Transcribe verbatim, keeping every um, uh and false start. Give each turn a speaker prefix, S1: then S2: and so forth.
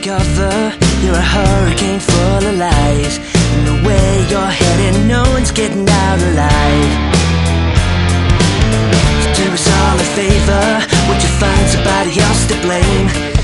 S1: cover. You're a hurricane full of lies, and the way you're heading, no one's getting out alive. So do us all a favor, would you find somebody else to blame?